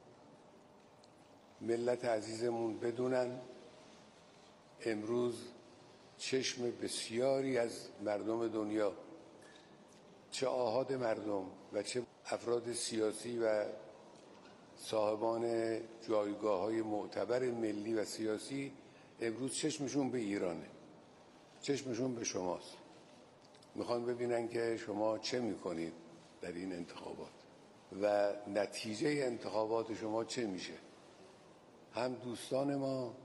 ملت عزیزمون بدونن امروز چشم بسیاری از مردم دنیا، چه آحاد مردم و چه افراد سیاسی و صاحبان جایگاه‌های معتبر ملی و سیاسی، امروز چشمشون به ایرانه، چشمشون به شماست. میخوان ببینن که شما چه میکنید در این انتخابات و نتیجه انتخابات شما چه میشه. هم دوستان ما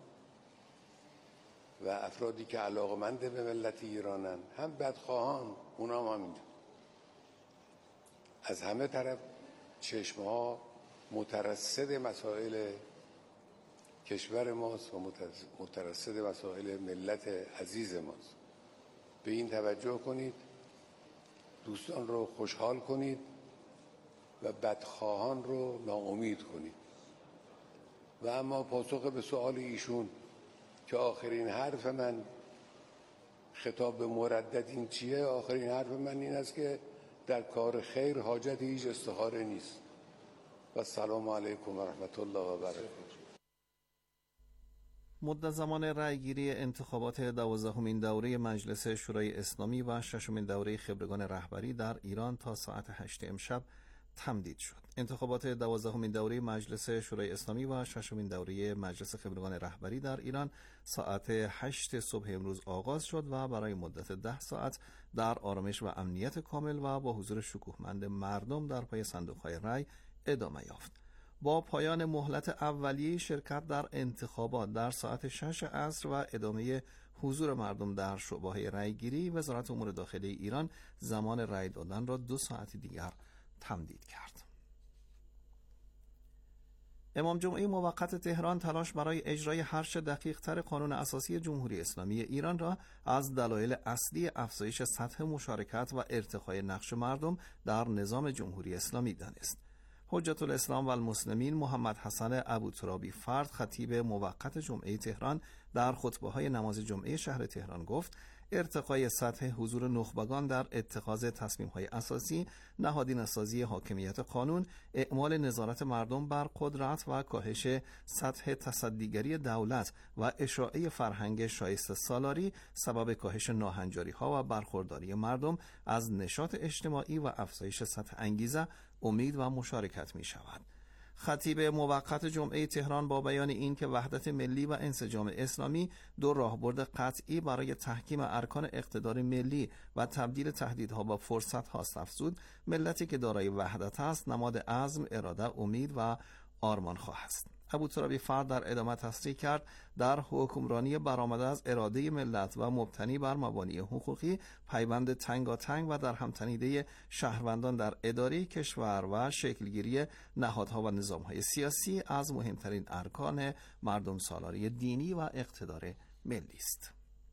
و افرادی که علاقمند به ملت ایرانن، هم بدخواهان، اونا هم همینجا. از همه طرف چشمها مترصد مسائل کشور ماست و مترصد مسائل ملت عزیز ماست. به این توجه کنید، دوستان رو خوشحال کنید و بدخواهان رو ناامید کنید. و اما پاسخ به سؤال ایشون که آخرین حرف من خطاب به مردد این چیه، آخرین حرف من این است که در کار خیر حاجت هیچ استخاره نیست. و السلام علیکم و رحمت الله و برکاته. مدت زمان رأیگیری انتخابات 12مین دوره مجلس شورای اسلامی و 6مین دوره خبرگان رهبری در ایران تا ساعت 8 امشب تمدید شد. انتخابات 12مین دوره مجلس شورای اسلامی و 6مین دوره مجلس خبرگان رهبری در ایران ساعت 8 صبح امروز آغاز شد و برای مدت 10 ساعت در آرامش و امنیت کامل و با حضور شکوهمند مردم در پای صندوق‌های رأی ادامه یافت. با پایان مهلت اولیه شرکت در انتخابات در ساعت 6 عصر و ادامه حضور مردم در شعبه‌های رأیگیری، وزارت امور داخلی ایران زمان رأی دادن را 2 ساعت دیگر تمدید کرد. امام جمعه موقت تهران تلاش برای اجرای هرچ دقیق‌تر قانون اساسی جمهوری اسلامی ایران را از دلایل اصلی افزایش سطح مشارکت و ارتقای نقش مردم در نظام جمهوری اسلامی دانست. حجت الاسلام و المسلمین محمد حسن ابوترابی فرد، خطیب موقت جمعه تهران، در خطبه‌های نماز جمعه شهر تهران گفت ارتقای سطح حضور نخبگان در اتخاذ تصمیم‌های اساسی، نهادینه‌سازی حاکمیت قانون، اعمال نظارت مردم بر قدرت و کاهش سطح تصدیگری دولت و اشاعه فرهنگ شایسته سالاری سبب کاهش ناهنجاری‌ها و برخورداری مردم از نشاط اجتماعی و افزایش سطح انگیزه، امید و مشارکت می‌شود. خطیب موقت جمعه تهران با بیان این که وحدت ملی و انسجام اسلامی 2 راهبرد قطعی برای تحکیم ارکان اقتدار ملی و تبدیل تهدیدها با فرصت هاست افزود، ملتی که دارای وحدت است نماد عزم، اراده، امید و آرمانخواه است. ابوترابی فرد در ادامه تصریح کرد در حکمرانی برآمده از اراده ملت و مبتنی بر مبانی حقوقی، پیوند تنگاتنگ و در همتنیده شهروندان در اداره کشور و شکلگیری نهادها و نظامهای سیاسی از مهمترین ارکان مردم سالاری دینی و اقتدار ملی است.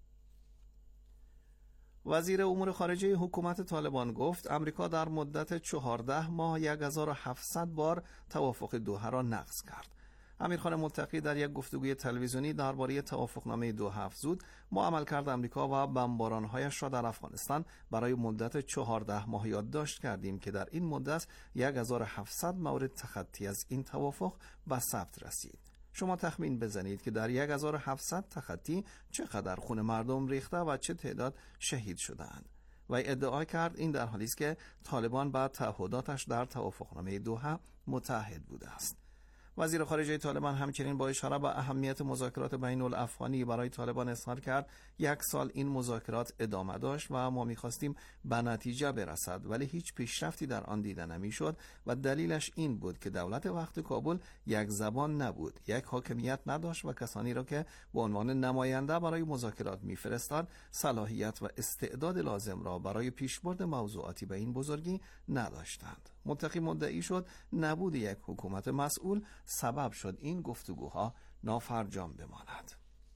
وزیر امور خارجه حکومت طالبان گفت امریکا در مدت 14 ماه 1700 بار توافق دوحه را نقض کرد. امیرخان متقی در یک گفتگوی تلویزیونی درباره توافقنامه دوحه افزود ما عملکرد آمریکا و بمباران‌هایش را در افغانستان برای مدت 14 ماه یادداشت کردیم که در این مدت 1700 مورد تخطی از این توافق به ثبت رسید. شما تخمین بزنید که در 1700 تخطی چقدر خون مردم ریخته و چه تعداد شهید شدند. و ادعا کرد این در حالی است که طالبان با تعهداتش در توافقنامه دوحه متحد بوده است. وزیر خارجه طالبان همچنین با اشاره به اهمیت مذاکرات بین الافغانی برای طالبان اظهار کرد 1 سال این مذاکرات ادامه داشت و ما می‌خواستیم به نتیجه برسد، ولی هیچ پیشرفتی در آن دیده نمی‌شد و دلیلش این بود که دولت وقت کابل یک زبان نبود، یک حاکمیت نداشت و کسانی را که به عنوان نماینده برای مذاکرات می‌فرستاد صلاحیت و استعداد لازم را برای پیشبرد موضوعاتی به این بزرگی نداشتند. متقی مدعی شد نبود یک حکومت مسئول سبب شد این گفتگوها نافرجام بماند.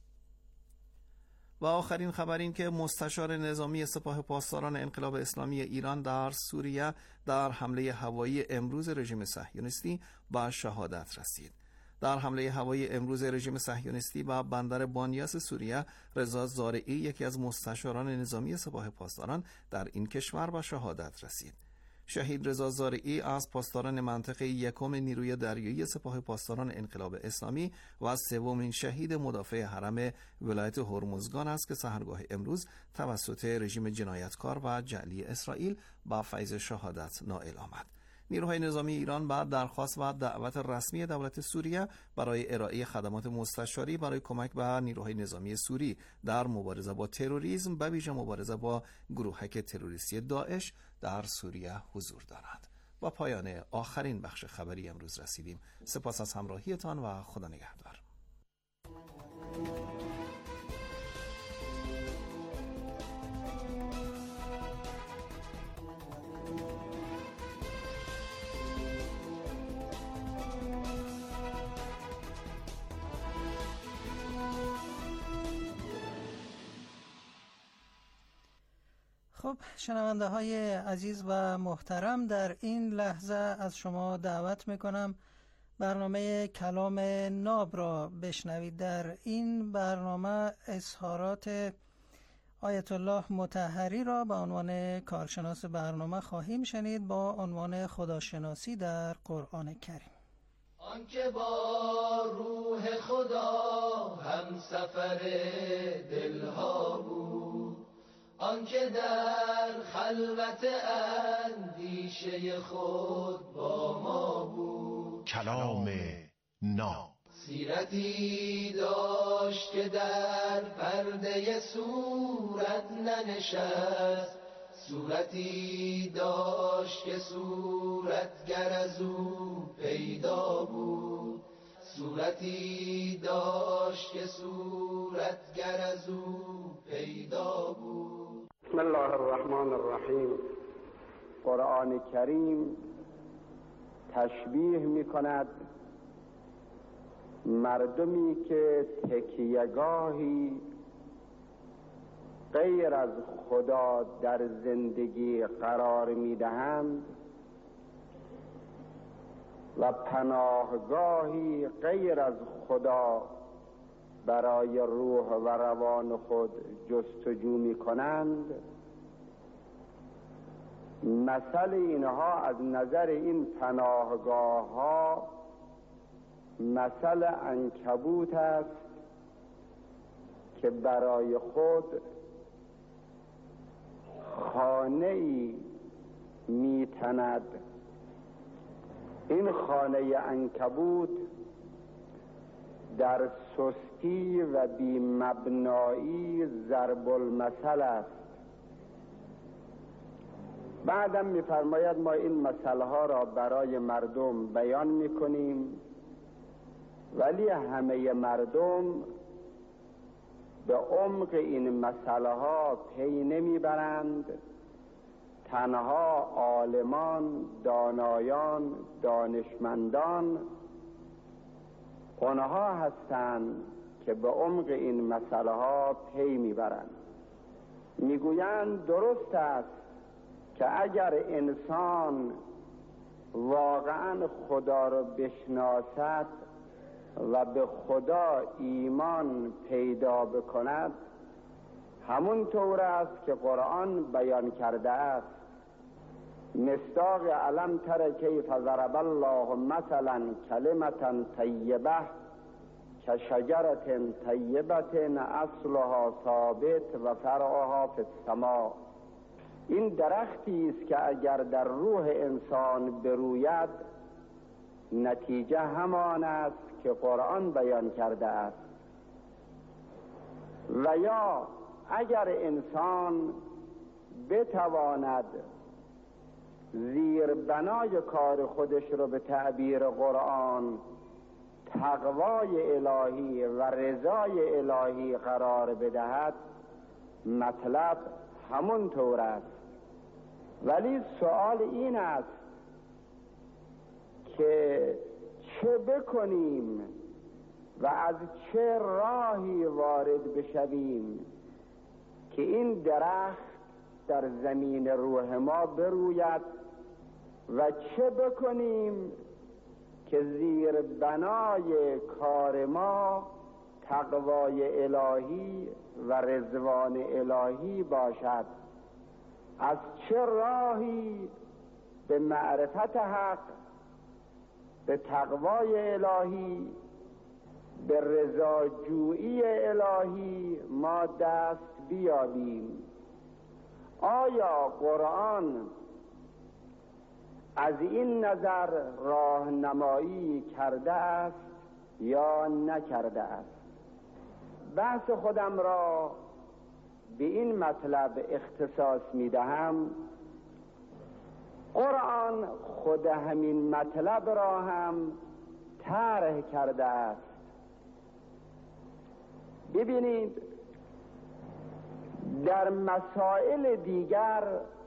و آخرین خبر این که مستشار نظامی سپاه پاسداران انقلاب اسلامی ایران در سوریه در حمله هوایی امروز رژیم صهیونیستی به شهادت رسید. در حمله هوایی امروز رژیم صهیونیستی به بندر بانیاس سوریه، رضا زارعی یکی از مستشاران نظامی سپاه پاسداران در این کشور به شهادت رسید. شهید رضا زارعی از پاسداران منطقه 1 نیروی دریایی سپاه پاسداران انقلاب اسلامی و 3مین شهید مدافع حرم ولایت هرمزگان است که سحرگاه امروز توسط رژیم جنایتکار و جعلی اسرائیل با فیض شهادت نائل آمد. نیروهای نظامی ایران بعد درخواست و دعوت رسمی دولت سوریه برای ارائه خدمات مستشاری برای کمک به نیروهای نظامی سوری در مبارزه با تروریسم، به ویژه مبارزه با گروهک تروریستی داعش در سوریه حضور دارند. با پایان آخرین بخش خبری امروز رسیدیم. سپاس از همراهیتان و خدا نگهدار. خب شنونده های عزیز و محترم، در این لحظه از شما دعوت میکنم برنامه کلام ناب را بشنوید. در این برنامه اظهارات آیت الله مطهری را به عنوان کارشناس برنامه خواهیم شنید با عنوان خداشناسی در قرآن کریم. آنکه با روح خدا هم سفر دلها بود، آنکه در خلوت اندیشه خود با ما بود. کلام ناب سیرتی داشت که در پرده صورت ننشست، صورتی داشت که صورتگر از او پیدا بود، صورتی داشت که صورتگر از او پیدا بود. بسم الله الرحمن الرحیم. قرآن کریم تشبیه می کند مردمی که تکیهگاهی غیر از خدا در زندگی قرار می‌دهند و پناهگاهی غیر از خدا برای روح و روان خود جستجو می‌کنند. مثل اینها از نظر این پناهگاه‌ها مثل عنکبوت است که برای خود خانه‌ای می‌تند. این خانه عنکبوت در سستی و بی‌مبنایی ضرب المثل است. بعدم می‌فرماید ما این مثل‌ها را برای مردم بیان می‌کنیم، ولی همه مردم به عمق این مسئله‌ها پی نمیبرند. تنها عالمان، دانایان، دانشمندان آنها هستند که به عمق این مسئله‌ها پی میبرند. میگویند درست است که اگر انسان واقعا خدا را بشناسد و به خدا ایمان پیدا بکند، همون طور است که قرآن بیان کرده است. مصداق علم تر کیف ضرب الله مثلا کلمة طیبه کشجرة طیبة اصلها ثابت و فرعها فی السماء. این درختی است که اگر در روح انسان بروید نتیجه همان است که قرآن بیان کرده است. و یا اگر انسان بتواند زیر بنای کار خودش رو به تعبیر قرآن تقوای الهی و رضای الهی قرار بدهد، مطلب همون طور است. ولی سوال این است که چه بکنیم و از چه راهی وارد بشویم که این درخت در زمین روح ما بروید و چه بکنیم که زیر بنای کار ما تقوای الهی و رضوان الهی باشد. از چه راهی به معرفت حق، به تقوای الهی، به رضاجویی الهی ما دست بیابیم. آیا قرآن از این نظر راهنمایی کرده است یا نکرده است؟ بحث خودم را به این مطلب اختصاص می‌دهم. قرآن خود همین مطلب را هم طرح کرده است. ببینید در مسائل دیگر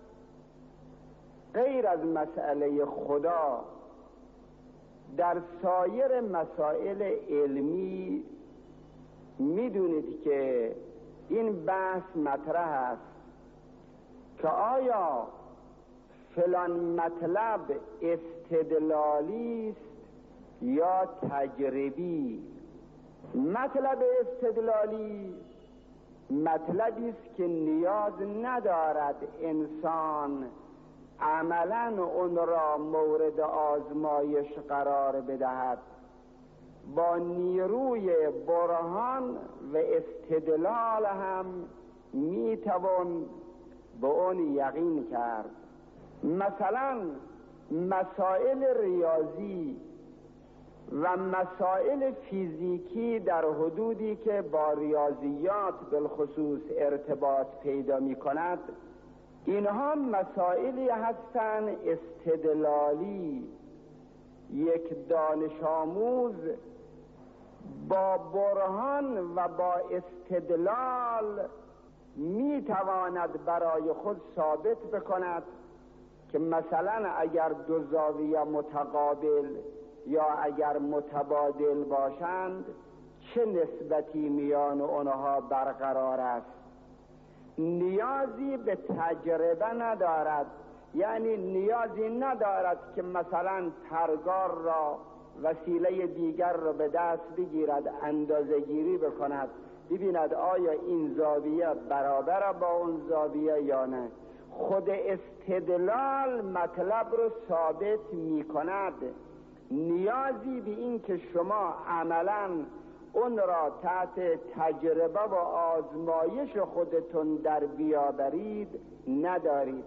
غیر از مسئله خدا، در سایر مسائل علمی میدونید که این بحث مطرح است که آیا فلان مطلب استدلالی است یا تجربی. مطلب استدلالی مطلبی است که نیاز ندارد انسان عملاً اون را مورد آزمایش قرار بدهد. با نیروی برهان و استدلال هم میتوان به اون یقین کرد. مثلا مسائل ریاضی و مسائل فیزیکی در حدودی که با ریاضیات بالخصوص ارتباط پیدا می کند، اینها مسائلی هستند استدلالی. یک دانش آموز با برهان و با استدلال می تواند برای خود ثابت بکند که مثلا اگر دو زاویه متقابل یا اگر متبادل باشند چه نسبتی میان آنها برقرار است. نیازی به تجربه ندارد، یعنی نیازی ندارد که مثلا پرگار را وسیله دیگر را به دست بگیرد، اندازه گیری بکند، ببیند آیا این زاویه برابر با اون زاویه یا نه. خود استدلال مطلب رو ثابت می کند. نیازی به این که شما عملاً اون را تحت تجربه و آزمایش خودتون در بیاورید ندارید.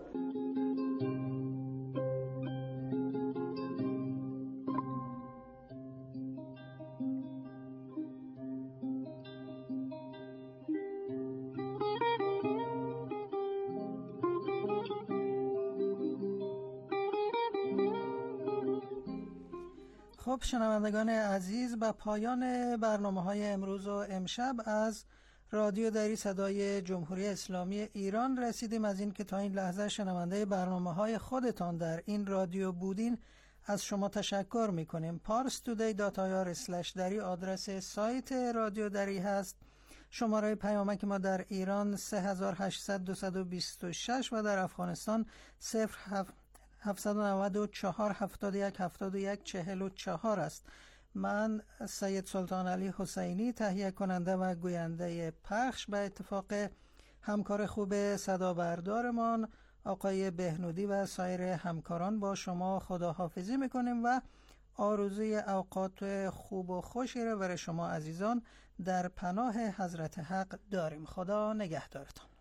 خب شنوندگان عزیز، به پایان برنامه‌های امروز و امشب از رادیو دری صدای جمهوری اسلامی ایران رسیدیم. از این که تا این لحظه شنونده برنامه‌های خودتان در این رادیو بودین از شما تشکر می‌کنیم. parstoday.ir/dari آدرس سایت رادیو دری هست. شماره پیامک ما در ایران 3800-226 و در افغانستان 0794-71-71-44 است. من سید سلطان علی حسینی تهیه کننده و گوینده پخش به اتفاق همکار خوب صدا بردارمان آقای بهنودی و سایر همکاران با شما خداحافظی میکنیم و آرزوی اوقات خوب و خوشی را برای شما عزیزان در پناه حضرت حق داریم. خدا نگهدارتان.